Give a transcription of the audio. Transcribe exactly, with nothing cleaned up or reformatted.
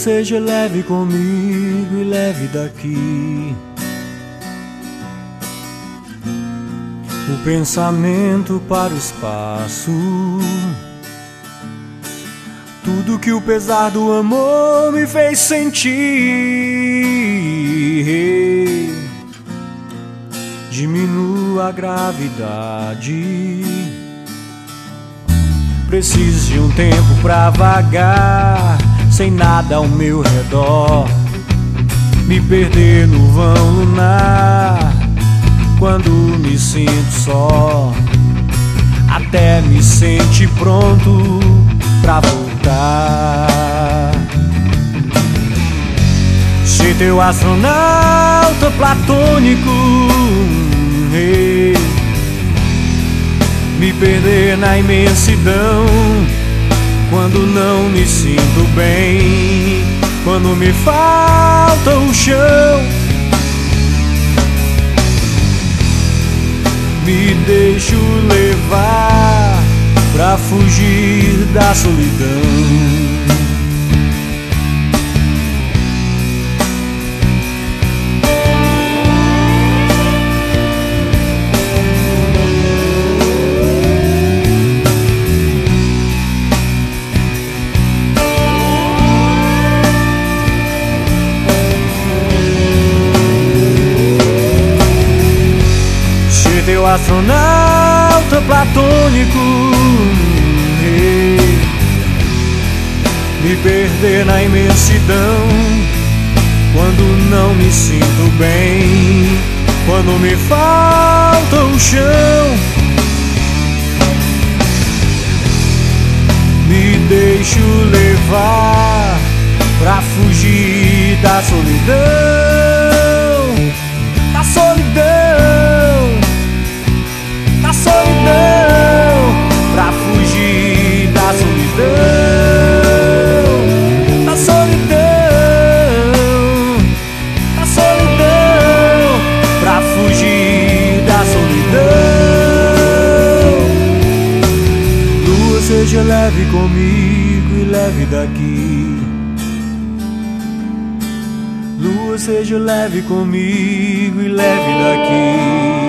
seja leve comigo e leve daqui o pensamento para o espaço. Tudo que o pesar do amor me fez sentir. Diminua a gravidade. Preciso de um tempo pra vagar, sem nada ao meu redor, me perder no vão lunar. Quando me sinto só, até me sente pronto pra voltar. Ser teu astronauta platônico, hey, me perder na imensidão. Quando não me sinto bem, quando me falta o chão, me deixo levar pra fugir da solidão. Teu astronauta platônico, hey, me perder na imensidão. Quando não me sinto bem, quando me falta o chão, me deixo levar pra fugir da solidão, da solidão, pra fugir da solidão, da solidão, da solidão, pra fugir da solidão. Lua, seja leve comigo e leve daqui. Lua, seja leve comigo e leve daqui.